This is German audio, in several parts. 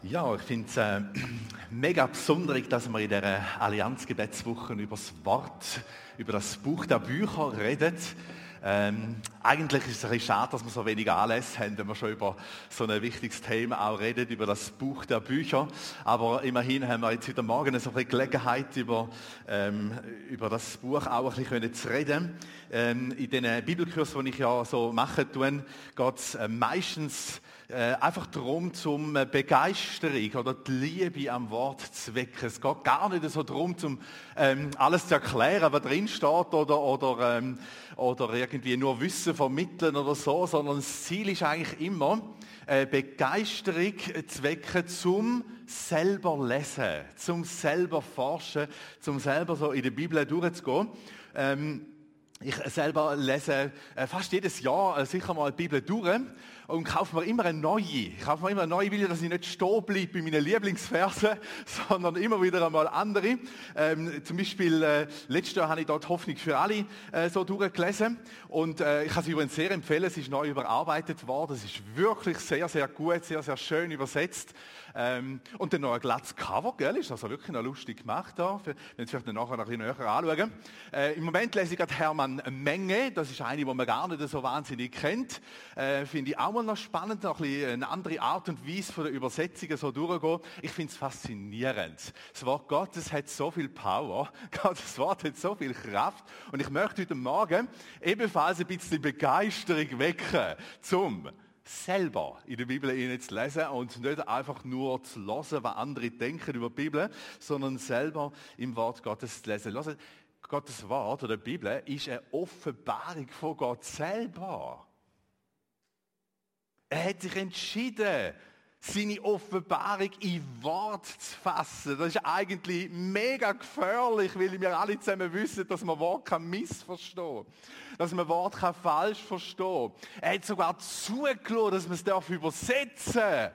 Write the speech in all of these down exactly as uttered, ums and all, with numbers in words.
Ja, ich finde es äh, mega besonders, dass wir in dieser Allianz-Gebetswoche über das Wort, über das Buch der Bücher reden. Ähm, eigentlich ist es ein bisschen schade, dass wir so wenig Anlässe haben, wenn wir schon über so ein wichtiges Thema auch reden, über das Buch der Bücher. Aber immerhin haben wir jetzt heute Morgen so eine Gelegenheit, über, ähm, über das Buch auch ein bisschen zu reden. Ähm, in den Bibelkursen, die ich ja so machen tue, geht es äh, meistens Äh, einfach darum, zum äh, Begeisterung oder die Liebe am Wort zu wecken. Es geht gar nicht so darum, zum, ähm, alles zu erklären, was drin steht oder, oder, ähm, oder irgendwie nur Wissen vermitteln oder so, sondern das Ziel ist eigentlich immer, äh, Begeisterung zu wecken zum selber lesen, zum selber forschen, zum selber so in der Bibel durchzugehen. Ähm, Ich selber lese äh, fast jedes Jahr äh, sicher mal die Bibel durch und kaufe mir immer eine neue. Ich kaufe mir immer eine neue Bibel, dass ich nicht stehen bleibe bei meinen Lieblingsversen, sondern immer wieder einmal andere. Ähm, zum Beispiel, äh, letztes Jahr habe ich dort Hoffnung für alle äh, so durchgelesen und äh, ich kann es übrigens sehr empfehlen, es ist neu überarbeitet worden. Es ist wirklich sehr, sehr gut, sehr, sehr schön übersetzt. Ähm, und dann noch ein glattes Cover, gell? Ist also wirklich noch lustig gemacht da, für, wenn Sie vielleicht nachher noch ein bisschen näher anschauen. Äh, Im Moment lese ich gerade Hermann Menge, das ist eine, die man gar nicht so wahnsinnig kennt. Äh, finde ich auch mal noch spannend, noch ein bisschen eine andere Art und Weise von der Übersetzungen so durchgehen. Ich finde es faszinierend. Das Wort Gottes hat so viel Power, das Wort hat so viel Kraft und ich möchte heute Morgen ebenfalls ein bisschen Begeisterung wecken zum selber in der Bibel zu lesen und nicht einfach nur zu hören, was andere denken über die Bibel, sondern selber im Wort Gottes zu lesen. Hören, Gottes Wort oder die Bibel ist eine Offenbarung von Gott selber. Er hat sich entschieden, seine Offenbarung in Wort zu fassen. Das ist eigentlich mega gefährlich, weil wir alle zusammen wissen, dass man Wort kann missverstehen kann. Dass man Wort kann falsch verstehen kann. Er hat sogar zugelassen, dass man es darf übersetzen darf.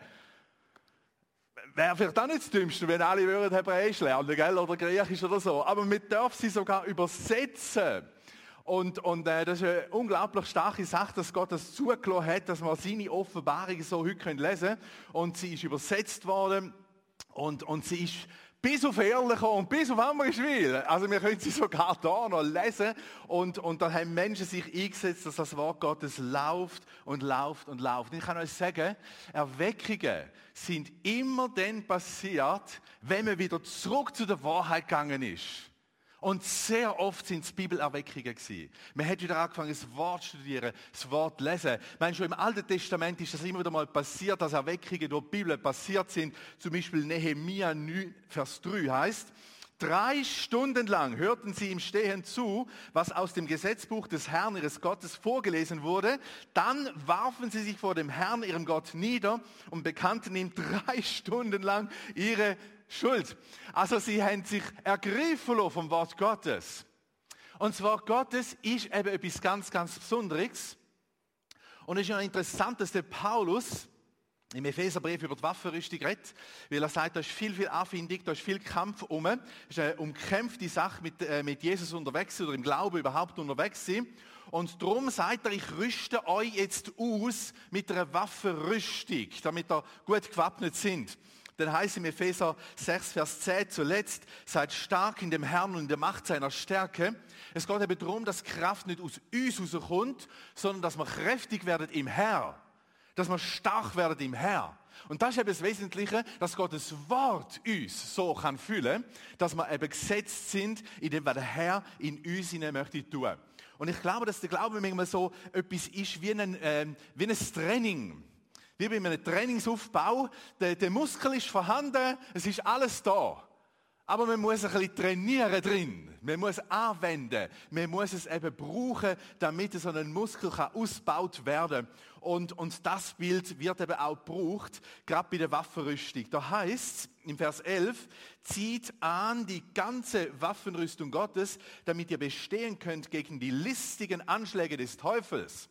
Wäre vielleicht auch nicht das Dümmste, wenn alle würden Hebräisch lernen, gell? Oder Griechisch oder so. Aber man darf sie sogar übersetzen. Und, und äh, das ist eine unglaublich starke Sache, dass Gott das zugelassen hat, dass wir seine Offenbarung so heute lesen können. Und sie ist übersetzt worden und, und sie ist bis auf Ehrliche und bis auf Amriswil. Also wir können sie sogar da noch lesen. Und, und da haben Menschen sich eingesetzt, dass das Wort Gottes läuft und läuft und läuft. Und ich kann euch sagen, Erweckungen sind immer dann passiert, wenn man wieder zurück zu der Wahrheit gegangen ist. Und sehr oft sind es Bibelerweckungen gewesen. Man hat wieder angefangen, das Wort zu studieren, das Wort zu lesen. Ich meine, schon im Alten Testament ist das immer wieder mal passiert, dass Erweckungen durch die Bibel passiert sind. Zum Beispiel Nehemia neun, Vers drei heißt: Drei Stunden lang hörten sie im Stehen zu, was aus dem Gesetzbuch des Herrn ihres Gottes vorgelesen wurde. Dann warfen sie sich vor dem Herrn, ihrem Gott, nieder und bekannten ihm drei Stunden lang ihre Schuld. Also sie haben sich ergriffen vom Wort Gottes. Und das Wort Gottes ist eben etwas ganz, ganz Besonderes. Und es ist ja interessant, dass der Paulus im Epheserbrief über die Waffenrüstung redet, weil er sagt, da ist viel, viel Anfindung, da ist viel Kampf um. Es ist eine umkämpfte Sache, mit, äh, mit Jesus unterwegs oder im Glauben überhaupt unterwegs sein. Und darum sagt er, ich rüste euch jetzt aus mit einer Waffenrüstung, damit ihr gut gewappnet sind. Dann heißt es im Epheser sechs, Vers zehn, zuletzt, seid stark in dem Herrn und in der Macht seiner Stärke. Es geht eben darum, dass Kraft nicht aus uns rauskommt, sondern dass wir kräftig werden im Herrn. Dass wir stark werden im Herrn. Und das ist eben das Wesentliche, dass Gottes Wort uns so kann fühlen, dass wir eben gesetzt sind, in dem, was der Herr in uns hinein möchte tun. Und ich glaube, dass der Glaube manchmal so etwas ist wie ein, äh, wie ein Training. Wie bei einem Trainingsaufbau, der, der Muskel ist vorhanden, es ist alles da. Aber man muss ein bisschen trainieren drin. Man muss anwenden. Man muss es eben brauchen, damit so ein Muskel kann ausgebaut werden kann. Und, und das Bild wird eben auch gebraucht, gerade bei der Waffenrüstung. Da heißt es im Vers elf, zieht an die ganze Waffenrüstung Gottes, damit ihr bestehen könnt gegen die listigen Anschläge des Teufels.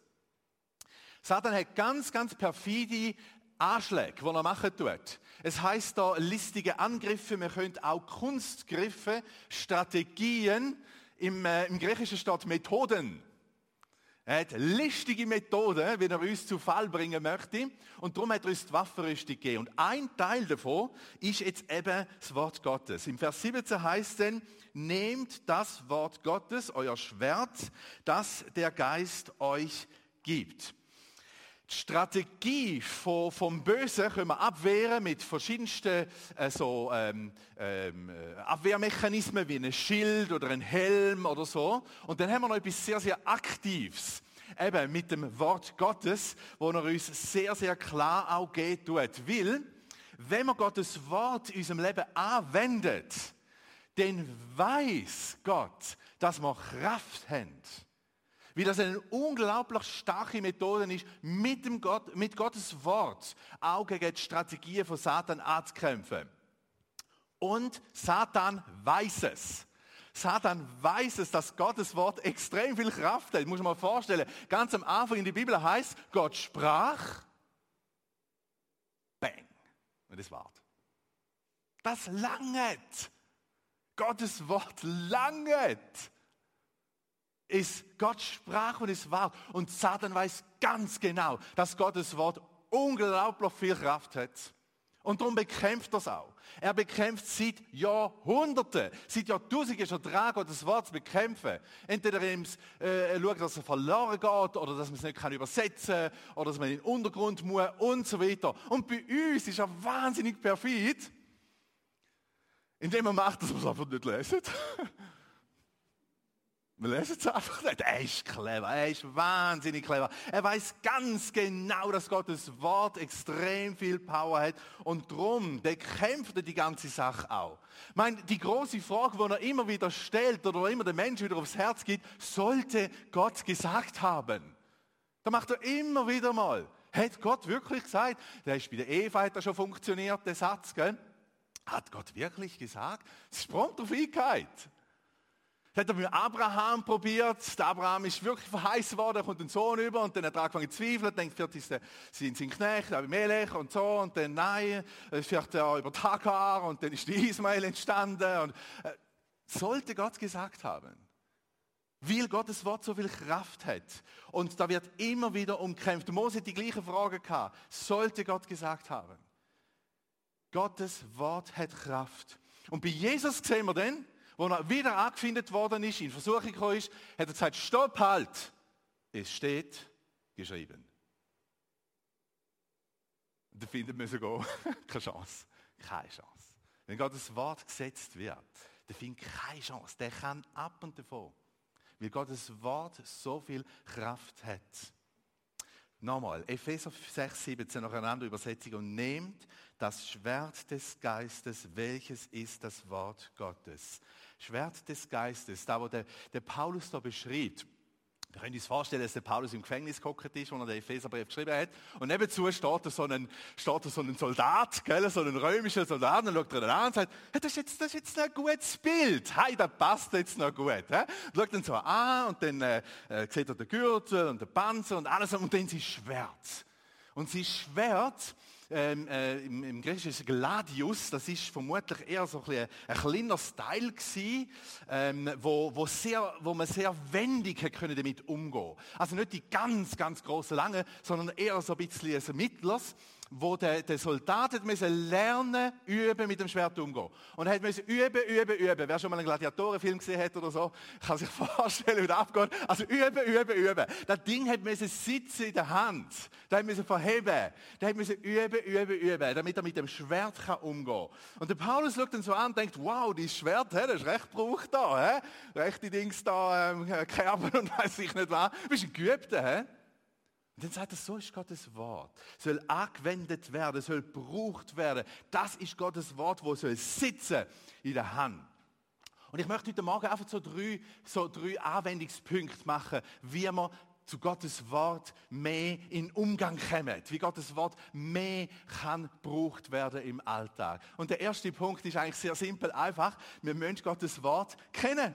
Satan hat ganz, ganz perfide Anschläge, die er machen tut. Es heisst da listige Angriffe, man könnte auch Kunstgriffe, Strategien, im, äh, im Griechischen steht Methoden. Er hat listige Methoden, wie er uns zu Fall bringen möchte. Und darum hat er uns die Waffenrüstung gegeben. Und ein Teil davon ist jetzt eben das Wort Gottes. Im Vers siebzehn heißt es dann, nehmt das Wort Gottes, euer Schwert, das der Geist euch gibt. Die Strategie vom, vom Bösen können wir abwehren mit verschiedensten äh, so, ähm, ähm, Abwehrmechanismen wie ein Schild oder ein Helm oder so. Und dann haben wir noch etwas sehr, sehr Aktives. Eben mit dem Wort Gottes, wo er uns sehr, sehr klar auch geht tut. Weil, wenn man Gottes Wort in unserem Leben anwendet, dann weiß Gott, dass wir Kraft haben. Wie das eine unglaublich starke Methode ist, mit, dem Gott, mit Gottes Wort auch gegen die Strategien von Satan anzukämpfen. Und Satan weiß es. Satan weiß es, dass Gottes Wort extrem viel Kraft hat. Muss man mal vorstellen. Ganz am Anfang in der Bibel heißt, Gott sprach, bang. Und das war's. Das langet. Gottes Wort langet. Ist Gott sprach und es war. Und Satan weiß ganz genau, dass Gottes Wort unglaublich viel Kraft hat. Und darum bekämpft er es auch. Er bekämpft seit Jahrhunderten, seit Jahrtausenden schon dran, Gottes Wort zu bekämpfen. Entweder indem er äh, schaut, dass er verloren geht, oder dass man es nicht kann übersetzen kann, oder dass man in den Untergrund muss und so weiter. Und bei uns ist er wahnsinnig perfid, indem er macht, dass wir es einfach nicht lesen. Wir lesen es einfach nicht. Er ist clever, er ist wahnsinnig clever. Er weiß ganz genau, dass Gottes Wort extrem viel Power hat und darum bekämpft er die ganze Sache auch. Ich meine, die große Frage, die er immer wieder stellt oder immer der Mensch wieder aufs Herz gibt, sollte Gott gesagt haben? Da macht er immer wieder mal. Hat Gott wirklich gesagt? Der ist bei der Eva hat das schon funktioniert, der Satz, gell? Hat Gott wirklich gesagt? Das ist prompt auf Einheit. Das hat er mit Abraham probiert. Der Abraham ist wirklich verheißen worden, er kommt den Sohn über und dann hat er angefangen zu zweifeln, denkt, vielleicht ist er sein Knecht, Abimelech und so und dann nein, vielleicht er über Hagar und dann ist die Ismael entstanden. Und, äh, sollte Gott gesagt haben, weil Gottes Wort so viel Kraft hat und da wird immer wieder umkämpft. Mose hat die gleiche Frage gehabt, sollte Gott gesagt haben. Gottes Wort hat Kraft. Und bei Jesus sehen wir dann, wo er wieder angefindet worden ist, in Versuchung gekommen ist, hat er gesagt, stopp, halt, es steht geschrieben. Und da findet man sogar keine Chance, keine Chance. Wenn Gottes Wort gesetzt wird, der findet keine Chance, der kann ab und davon, weil Gottes Wort so viel Kraft hat. Nochmal, Epheser sechs, siebzehn, noch eine andere Übersetzung. Und nehmt das Schwert des Geistes, welches ist das Wort Gottes. Schwert des Geistes, da wo der, der Paulus da beschreibt. Wir können uns vorstellen, dass der Paulus im Gefängnis gehockt ist, wo er den Epheserbrief geschrieben hat. Und nebenzu steht da so ein, steht da so ein Soldat, gell, so ein römischer Soldat, und schaut er ihn an und sagt, hey, das, ist jetzt, das ist jetzt ein gutes Bild. Hey, das passt jetzt noch gut. He? Schaut ihn so an und dann äh, sieht er den Gürtel und den Panzer und alles und dann sein Schwert. Und sein Schwert, ähm, äh, im, im Griechischen ist Gladius, das ist vermutlich eher so ein, bisschen ein kleiner Style gewesen, ähm, wo, wo, sehr, wo man sehr wendig können damit umgehen. Also nicht die ganz, ganz grossen, langen, sondern eher so ein bisschen ein mittleres, wo der, der Soldat hat müssen lernen, üben, mit dem Schwert umgehen. Und er hat müssen üben, üben, üben. Wer schon mal einen Gladiatorenfilm gesehen hat oder so, kann sich vorstellen, wie das abgeht. Also üben, üben, üben. Das Ding hat müssen sitzen in der Hand. Das hat müssen verheben. Das hat müssen üben, üben, üben, damit er mit dem Schwert kann umgehen kann. Und der Paulus schaut dann so an und denkt, wow, dieses Schwert, das ist recht gebraucht da. He? Rechte Dings da, ähm, Kerben und weiss ich nicht was. Du bist ein Geübter, hä? Und dann sagt er, so ist Gottes Wort. Soll angewendet werden, soll gebraucht werden. Das ist Gottes Wort, wo soll sitzen in der Hand. Und ich möchte heute Morgen einfach so drei, so drei Anwendungspunkte machen, wie man zu Gottes Wort mehr in Umgang kommt. Wie Gottes Wort mehr kann gebraucht werden im Alltag. Und der erste Punkt ist eigentlich sehr simpel, einfach. Wir müssen Gottes Wort kennen.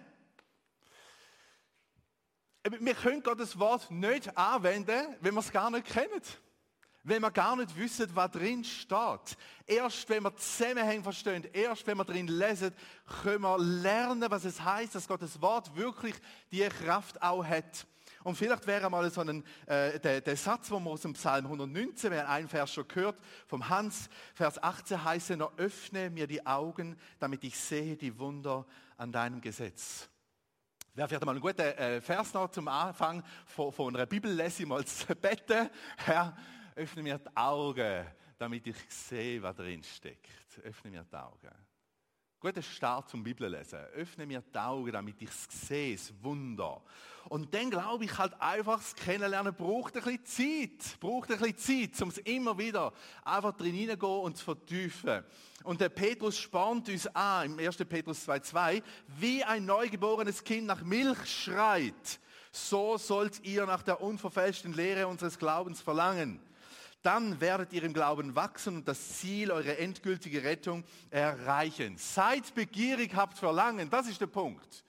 Wir können Gottes Wort nicht anwenden, wenn wir es gar nicht kennen. Wenn wir gar nicht wissen, was drin steht. Erst wenn wir Zusammenhänge verstehen, erst wenn wir drin lesen, können wir lernen, was es heißt, dass Gottes Wort wirklich die Kraft auch hat. Und vielleicht wäre mal so ein, äh, der, der Satz, den wir aus dem Psalm hundertneunzehn, wir haben einen Vers schon gehört, vom Hans, Vers achtzehn heißt er, öffne mir die Augen, damit ich sehe die Wunder an deinem Gesetz. Wäre vielleicht mal ein guter äh, Vers noch zum Anfang von, von einer Bibellese mal zu beten. Herr, öffne mir die Augen, damit ich sehe, was drin steckt. Öffne mir die Augen. Guter Start zum Bibellesen. Öffne mir die Augen, damit ich es sehe, das Wunder. Und dann glaube ich halt einfach, das Kennenlernen braucht ein bisschen Zeit. Braucht ein bisschen Zeit, um es immer wieder einfach drin hineingehen und zu vertiefen. Und der Petrus spornt uns an, im ersten Petrus zwei zwei, wie ein neugeborenes Kind nach Milch schreit, so sollt ihr nach der unverfälschten Lehre unseres Glaubens verlangen. Dann werdet ihr im Glauben wachsen und das Ziel, eure endgültige Rettung, erreichen. Seid begierig, habt Verlangen. Das ist der Punkt.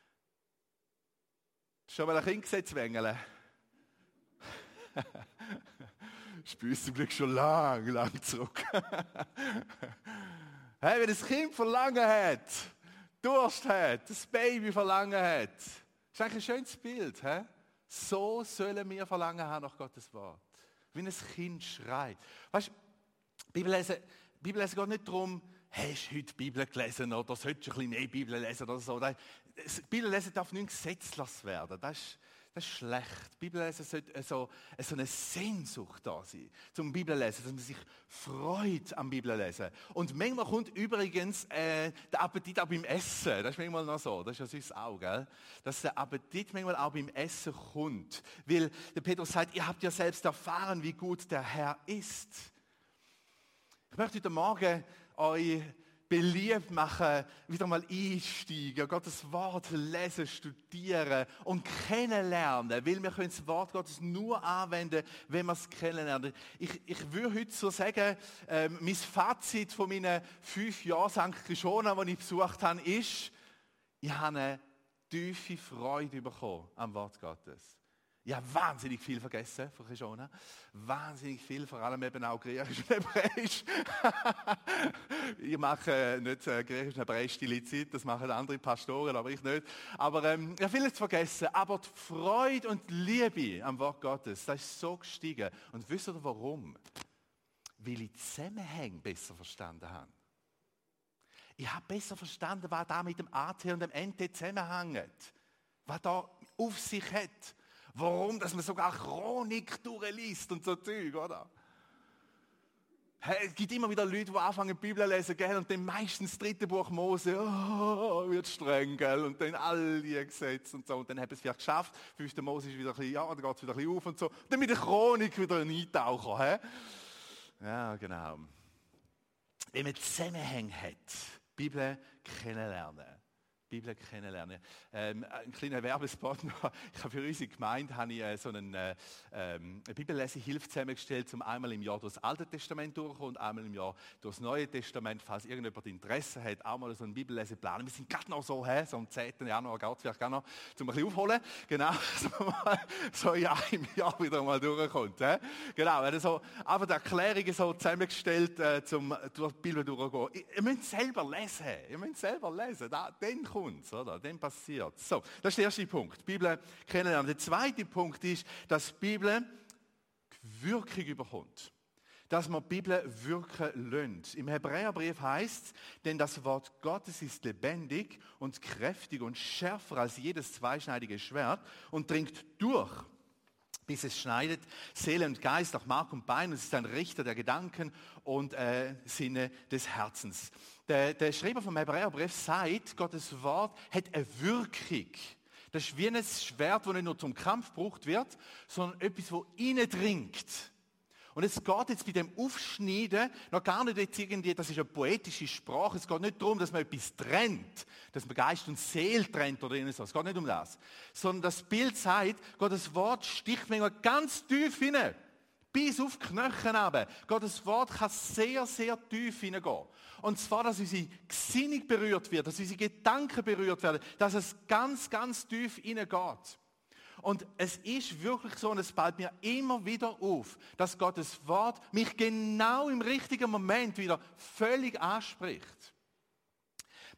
Schon mal ein Kind gesehen, Zwängele? Spürst du Glück schon lang, lang zurück. Hey, wenn das Kind Verlangen hat, Durst hat, das Baby Verlangen hat, ist eigentlich ein schönes Bild. He? So sollen wir Verlangen haben nach Gottes Wort. Wie ein Kind schreit. Weißt du, Bibellesen, Bibellesen geht nicht darum, hast du heute die Bibel gelesen oder solltest du ein bisschen mehr Bibel lesen oder so. Bibellesen darf nicht gesetzlos werden. Das ist, das ist schlecht. Bibellesen sollte so, so eine Sehnsucht da sein zum Bibellesen, dass man sich freut am Bibellesen. Und manchmal kommt übrigens äh, der Appetit auch beim Essen. Das ist manchmal noch so. Das ist ja süß auch, gell? Dass der Appetit manchmal auch beim Essen kommt. Weil der Petrus sagt, ihr habt ja selbst erfahren, wie gut der Herr ist. Ich möchte heute Morgen euch beliebt machen, wieder mal einsteigen, Gottes Wort lesen, studieren und kennenlernen, weil wir können das Wort Gottes nur anwenden, wenn wir es kennenlernen. Ich, ich würde heute so sagen, äh, mein Fazit von meinen fünf Jahren Sankt Krishona, die ich besucht habe, ist, ich habe eine tiefe Freude bekommen am Wort Gottes. Ich habe wahnsinnig viel vergessen von Krishona. Wahnsinnig viel, vor allem eben auch Griechisch und Hebräisch. Ich mache nicht äh, Griechisch und Hebräisch Stilizid, das machen andere Pastoren, aber ich nicht. Aber ähm, ich habe vieles vergessen. Aber die Freude und die Liebe am Wort Gottes, das ist so gestiegen. Und wisst ihr warum? Weil ich die Zusammenhänge besser verstanden habe. Ich habe besser verstanden, was da mit dem A T und dem N T zusammenhängt. Was da auf sich hat. Warum? Dass man sogar Chronik durchliest und so Zeug, oder? Hey, es gibt immer wieder Leute, die anfangen die Bibel zu lesen, gell? Und dann meistens das dritte Buch Mose, oh, wird streng, gell? Und dann all die Gesetze und so. Und dann haben sie es vielleicht geschafft. Fünfte Mose ist wieder ein bisschen, ja, dann geht es wieder ein bisschen auf und so. Und dann mit der Chronik wieder ein Eintaucher, hä? Ja, genau. Wenn man Zusammenhänge hat, Bibel kennenlernen. Bibel kennenlernen. Ähm, ein kleiner Werbespot noch. Ich habe für unsere Gemeinde habe ich, äh, so einen, äh, ähm, eine Bibellesehilfe zusammengestellt, um einmal im Jahr durch das Alte Testament durchzukommen und einmal im Jahr durch das Neue Testament, falls irgendjemand Interesse hat, auch mal so einen Bibelleseplan. Wir sind gerade noch so, hä, so am zehnten Januar geht es vielleicht gar noch, um ein bisschen aufholen. Genau, so, mal, so ja, im Jahr wieder mal durchkommt. Hä? Genau, also einfach die Erklärungen so zusammengestellt, äh, um durch die Bibel durchzugehen. Ihr müsst selber lesen, ihr müsst selber lesen, da, dann kommt oder? Dann passiert. So, das ist der erste Punkt. Die Bibel kennenlernen. Der zweite Punkt ist, dass die Bibel Wirkung überkommt. Dass man die Bibel wirken lässt. Im Hebräerbrief heißt es, denn das Wort Gottes ist lebendig und kräftig und schärfer als jedes zweischneidige Schwert und dringt durch, bis es schneidet Seele und Geist, auch Mark und Bein, und es ist ein Richter der Gedanken und äh, Sinne des Herzens. Der, der Schreiber vom Hebräerbrief sagt, Gottes Wort hat eine Wirkung. Das ist wie ein Schwert, das nicht nur zum Kampf gebraucht wird, sondern etwas, das reindringt. Und es geht jetzt bei dem Aufschneiden noch gar nicht jetzt irgendwie, das ist eine poetische Sprache, es geht nicht darum, dass man etwas trennt, dass man Geist und Seele trennt oder so, es geht nicht um das. Sondern das Bild sagt, Gottes Wort sticht manchmal ganz tief hinein, bis auf die Knochen runter. Gottes Wort kann sehr, sehr tief hineingehen. Und zwar, dass unsere Gesinnung berührt wird, dass unsere Gedanken berührt werden, dass es ganz, ganz tief hineingeht. Und es ist wirklich so, und es fällt mir immer wieder auf, dass Gottes Wort mich genau im richtigen Moment wieder völlig anspricht. Wir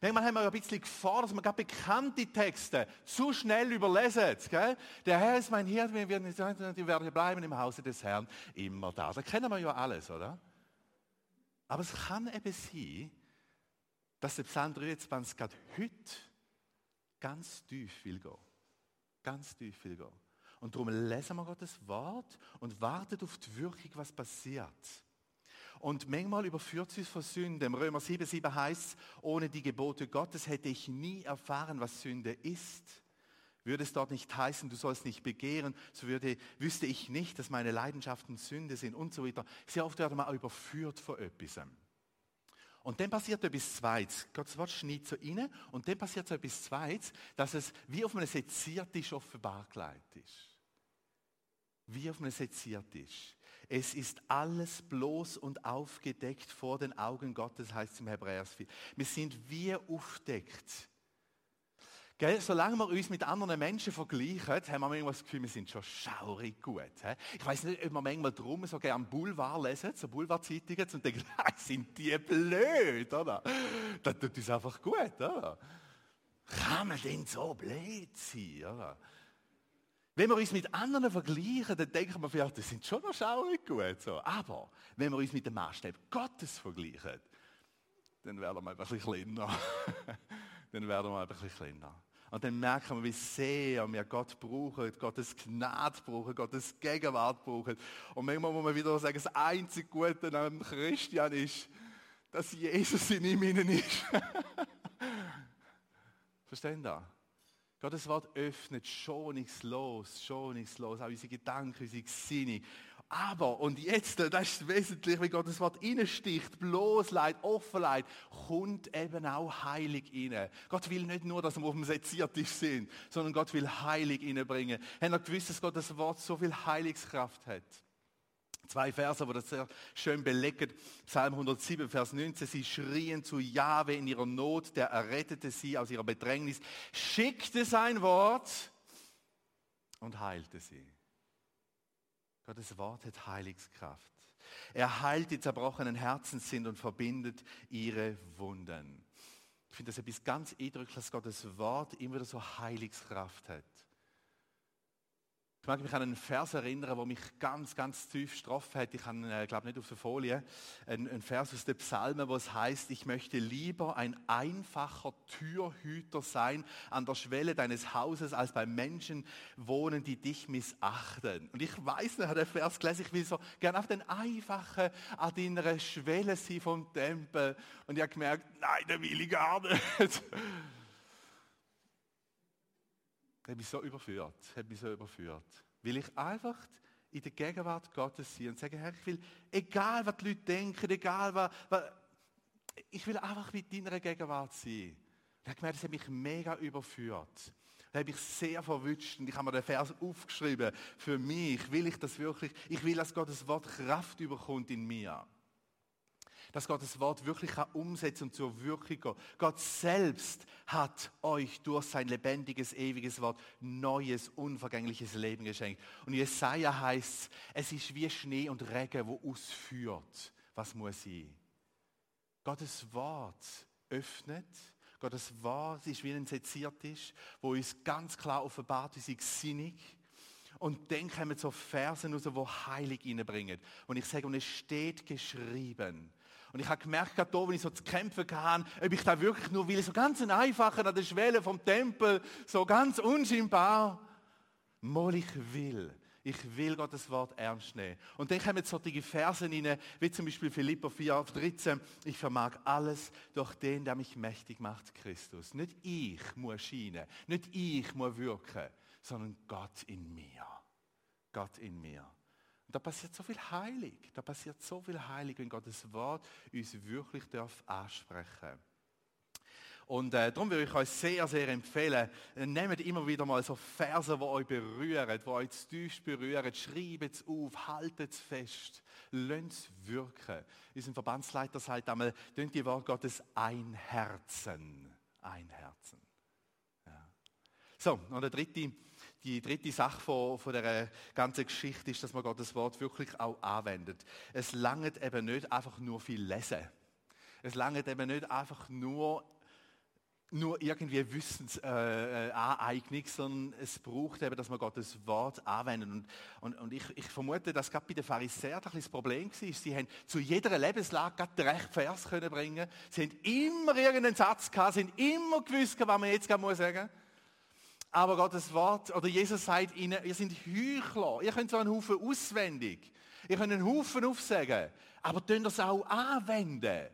Manchmal haben wir ein bisschen Gefahr, dass wir gerade bekannte Texte zu schnell überlesen. Gell? Der Herr ist mein Hirte, wir werden, wir werden bleiben im Hause des Herrn immer da. Da kennen wir ja alles, oder? Aber es kann eben sein, dass der Psalm dreiundzwanzig gerade heute ganz tief will gehen. Ganz tief will gehen. Und darum lesen wir Gottes Wort und warten auf die Wirkung, was passiert. Und manchmal überführt es uns von Sünde. Im Römer sieben sieben heißt es, ohne die Gebote Gottes hätte ich nie erfahren, was Sünde ist. Würde es dort nicht heißen, du sollst nicht begehren, so würde, wüsste ich nicht, dass meine Leidenschaften Sünde sind und so weiter. Sehr oft werden wir auch überführt von etwas. Und dann passiert etwas Zweites. Gottes Wort schneidet so rein und dann passiert so etwas Zweites, dass es wie auf einem Seziertisch offenbar gelegt ist. Wie auf einem Seziertisch. Es ist alles bloß und aufgedeckt vor den Augen Gottes, heißt es im Hebräer vier. Wir sind wie aufgedeckt. Gell? Solange wir uns mit anderen Menschen vergleichen, haben wir manchmal das Gefühl, wir sind schon schaurig gut. He? Ich weiß nicht, ob wir manchmal drum so gerne Boulevard lesen, so Boulevardzeitungen, und denken, sind die blöd, oder? Das tut uns einfach gut, oder? Kann man denn so blöd sein, oder? Wenn wir uns mit anderen vergleichen, dann denken wir vielleicht, das sind schon noch schaurig gut. So. Aber wenn wir uns mit dem Maßstab Gottes vergleichen, dann werden wir ein bisschen kleiner. dann werden wir ein bisschen kleiner. Und dann merken wir, wie sehr wir Gott brauchen, Gottes Gnade brauchen, Gottes Gegenwart brauchen. Und manchmal muss man wieder sagen, das einzige Gute an einem Christian ist, dass Jesus in ihm innen ist. Verstehen Sie das? Gottes Wort öffnet schonungslos, schonungslos, auch unsere Gedanken, unsere Gesinnung. Aber, und jetzt, das ist wesentlich, wie Gottes Wort reinsticht, bloßlegt, offenlegt, kommt eben auch heilig rein. Gott will nicht nur, dass wir auf dem Seziertisch sind, sondern Gott will heilig reinbringen. Haben ihr gewusst, dass Gottes Wort so viel Heilungskraft hat? Zwei Verse, die das sehr schön belegen. Psalm hundertsieben, Vers neunzehn. Sie schrien zu Jahwe in ihrer Not, der errettete sie aus ihrer Bedrängnis, schickte sein Wort und heilte sie. Gottes Wort hat Heilungskraft. Er heilt die zerbrochenen Herzen sind und verbindet ihre Wunden. Ich finde das etwas ganz eindrückliches, dass Gottes Wort immer wieder so Heilungskraft hat. Ich mag mich an einen Vers erinnern, der mich ganz, ganz tief getroffen hat. Ich habe, äh, glaube nicht auf der Folie, einen, einen Vers aus den Psalmen, wo es heißt, ich möchte lieber ein einfacher Türhüter sein an der Schwelle deines Hauses, als bei Menschen wohnen, die dich missachten. Und ich weiß nicht, der Vers gelesen, ich will so gerne auf den einfachen an deiner Schwelle sein vom Tempel. Und ich habe gemerkt, nein, das will ich gar nicht. hat mich so überführt, hat mich so überführt. Weil ich einfach in der Gegenwart Gottes sein und sagen, Herr, ich will, egal was die Leute denken, egal was, was ich will einfach mit deiner Gegenwart sein. Ich habe gemerkt, das hat mich mega überführt. Da habe ich sehr verwünscht und ich habe mir den Vers aufgeschrieben. Für mich will ich das wirklich, ich will, dass Gottes Wort Kraft überkommt in mir. Dass Gottes Wort wirklich umsetzen und zur Wirkung geht. Gott selbst hat euch durch sein lebendiges, ewiges Wort neues, unvergängliches Leben geschenkt. Und in Jesaja heißt es, es ist wie Schnee und Regen, wo ausführt, was muss sein. Gottes Wort öffnet, Gottes Wort ist wie ein Seziertisch, wo uns ganz klar offenbart, unsere Gesinnung. Und dann kommen so Versen raus, die Heilig reinbringen. Und ich sage, und es steht geschrieben. Und ich habe gemerkt, gerade da, wenn ich so zu kämpfen hatte, ob ich da wirklich nur will, so ganz einfach an der Schwelle vom Tempel, so ganz unscheinbar. Mal ich will. Ich will Gottes Wort ernst nehmen. Und dann kommen solche Versen rein, wie zum Beispiel Philipper vier, dreizehn. Ich vermag alles durch den, der mich mächtig macht, Christus. Nicht ich muss scheinen, nicht ich muss wirken, sondern Gott in mir. Gott in mir. Und da passiert so viel Heilig. Da passiert so viel Heilig, wenn Gottes Wort uns wirklich darf ansprechen. Und äh, darum würde ich euch sehr, sehr empfehlen, nehmt immer wieder mal so Verse, die euch berühren, die euch zutiefst berühren, schreibt es auf, haltet es fest, lasst es wirken. Unser Verbandsleiter sagt einmal, tönt die Wort Gottes ein Herzen. Ein Herzen. Ja. So, und der dritte, die dritte Sache von, von dieser ganzen Geschichte ist, dass man Gottes Wort wirklich auch anwendet. Es langt eben nicht einfach nur viel lesen. Es langt eben nicht einfach nur nur irgendwie Wissensaneignung, äh, sondern es braucht eben, dass man Gottes Wort anwendet. Und, und, und ich, ich vermute, dass gerade bei den Pharisäern ein das Problem war. Sie haben zu jeder Lebenslage gerade den rechten Vers können bringen. Sie haben immer irgendeinen Satz gehabt, sie haben immer gewusst, was man jetzt sagen muss. Aber Gottes Wort, oder Jesus sagt ihnen, ihr seid Heuchler. Ihr könnt so einen Haufen auswendig. Ihr könnt einen Haufen aufsagen. Aber könnt es auch anwenden.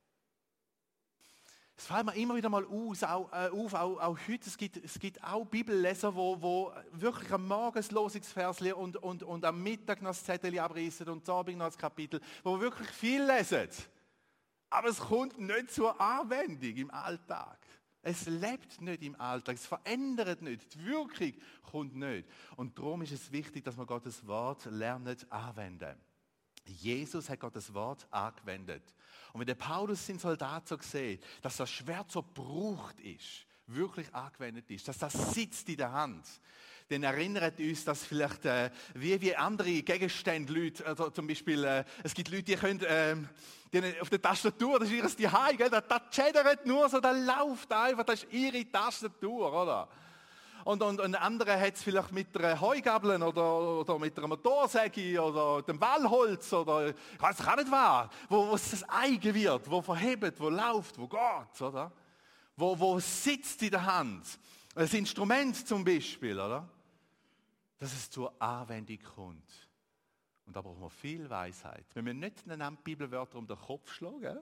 Es fällt mir immer wieder mal aus, auch, äh, auf, auch, auch heute, es gibt, es gibt auch Bibelleser, die wo, wo wirklich am Morgen das Losungsvers und, und, und am Mittag noch das Zettel abreißen und am Abend noch das Kapitel, wo wirklich viel lesen. Aber es kommt nicht zur Anwendung im Alltag. Es lebt nicht im Alltag, es verändert nicht, die Wirkung kommt nicht. Und darum ist es wichtig, dass wir Gottes Wort lernen anwenden. Jesus hat Gottes Wort angewendet. Und wenn der Paulus seinen Soldat so sieht, dass das Schwert so gebraucht ist, wirklich angewendet ist, dass das sitzt in der Hand, dann erinnert uns das vielleicht, äh, wie, wie andere Gegenstände, Leute, also zum Beispiel, äh, es gibt Leute, die können, äh, die auf der Tastatur, das ist ihr Zuhause, gell, das, das chattert nur so, das läuft einfach, das ist ihre Tastatur, oder? Und, und, und andere hat es vielleicht mit einer Heugabel oder, oder mit einer Motorsäge oder dem Wallholz oder ich weiß auch nicht was, wo, wo es das eigen wird, wo verhebt, wo läuft, wo geht, oder? Wo, wo sitzt in der Hand. Ein Instrument zum Beispiel, oder? Dass es zur Anwendung kommt. Und da brauchen wir viel Weisheit. Wir müssen nicht einander Bibelwörter um den Kopf schlagen,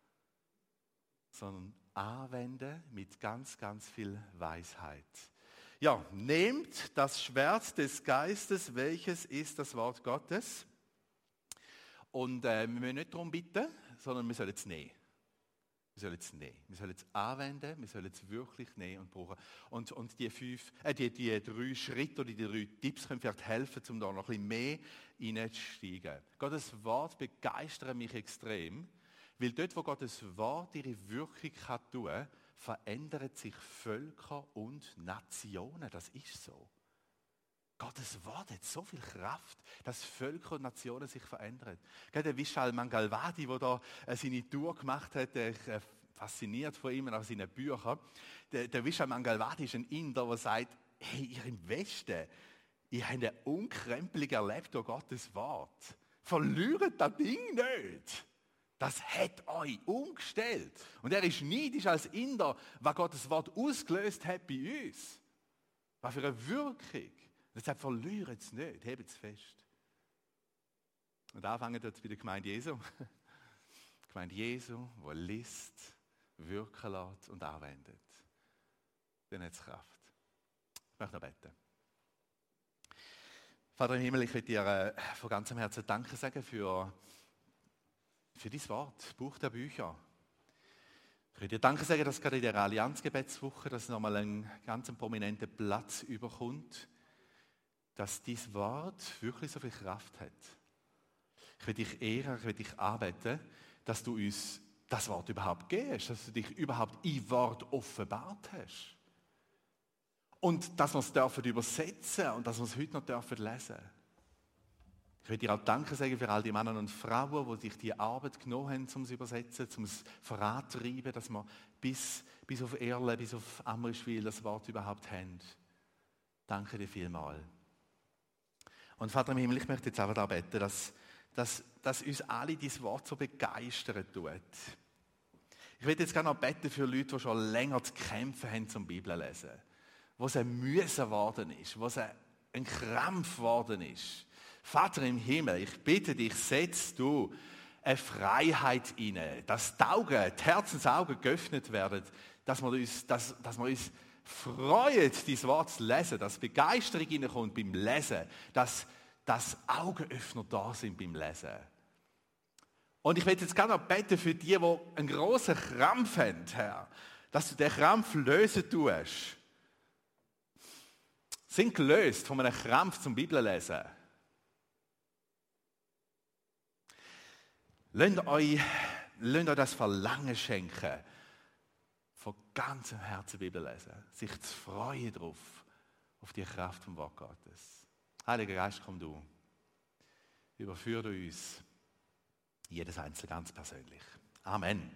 sondern anwenden mit ganz, ganz viel Weisheit. Ja, nehmt das Schwert des Geistes, welches ist das Wort Gottes. Und äh, wir müssen nicht darum bitten, sondern wir sollen es nehmen. Wir sollen es nehmen. Wir sollen es anwenden, wir sollen es wirklich nehmen und brauchen. Und, und die, fünf, äh, die, die drei Schritte oder die drei Tipps können vielleicht helfen, um da noch ein bisschen mehr hineinzusteigen. Gottes Wort begeistert mich extrem, weil dort, wo Gottes Wort ihre Wirkung kann tun, verändern sich Völker und Nationen. Das ist so. Gottes Wort hat so viel Kraft, dass Völker und Nationen sich verändern. Der Vishal Mangalwadi, der da seine Tour gemacht hat, der ist fasziniert von ihm und auch seinen Büchern. Der, der Vishal Mangalwadi ist ein Inder, der sagt, hey, ihr im Westen, ihr habt ein unkrempelig erlebt durch Gottes Wort. Verliert das Ding nicht. Das hat euch umgestellt. Und er ist neidisch als Inder, was Gottes Wort ausgelöst hat bei uns. Was für eine Wirkung. Deshalb verlieren es nicht, hebt es fest. Und anfangen dort bei der Gemeinde Jesu. Die Gemeinde Jesu, die liest, wirken lässt und anwendet. Dann hat es Kraft. Ich möchte noch beten. Vater im Himmel, ich will dir äh, von ganzem Herzen Danke sagen für Für dein Wort, Buch der Bücher. Ich will dir Danke sagen, dass gerade in der Allianzgebetswoche das nochmal einen ganz prominenten Platz überkommt, dass dein Wort wirklich so viel Kraft hat. Ich will dich ehren, ich will dich anbeten, dass du uns das Wort überhaupt gibst, dass du dich überhaupt im Wort offenbart hast. Und dass wir es dürfen übersetzen und dass wir es heute noch dürfen lesen. Ich will dir auch Danke sagen für all die Männer und Frauen, die sich die Arbeit genommen haben, um es zu übersetzen, um es voranzutreiben, dass wir bis, bis auf Erle, bis auf Amriswil das Wort überhaupt haben. Danke dir vielmals. Und Vater im Himmel, ich möchte jetzt einfach beten, dass, dass, dass uns alle dieses Wort so begeistern tut. Ich will jetzt gerne noch beten für Leute, die schon länger zu kämpfen haben zum Bibellesen, wo es ein Mühe geworden ist, wo es ein Krampf geworden ist. Vater im Himmel, ich bitte dich, setz du eine Freiheit inne, dass die Augen, die Herzensaugen geöffnet werden, dass wir uns, dass, dass wir uns freuen, dieses Wort zu lesen, dass Begeisterung hineinkommt beim Lesen, dass, dass Augenöffner da sind beim Lesen. Und ich möchte jetzt gerne noch beten für die, die einen grossen Krampf haben, Herr, dass du den Krampf lösen tust. Sind gelöst von einem Krampf zum Bibellesen. Lasst euch, lasst euch das Verlangen schenken, von ganzem Herzen Bibel lesen, sich zu freuen darauf, auf die Kraft vom Wort Gottes. Heiliger Geist, komm du, überführe uns, jedes Einzelne ganz persönlich. Amen.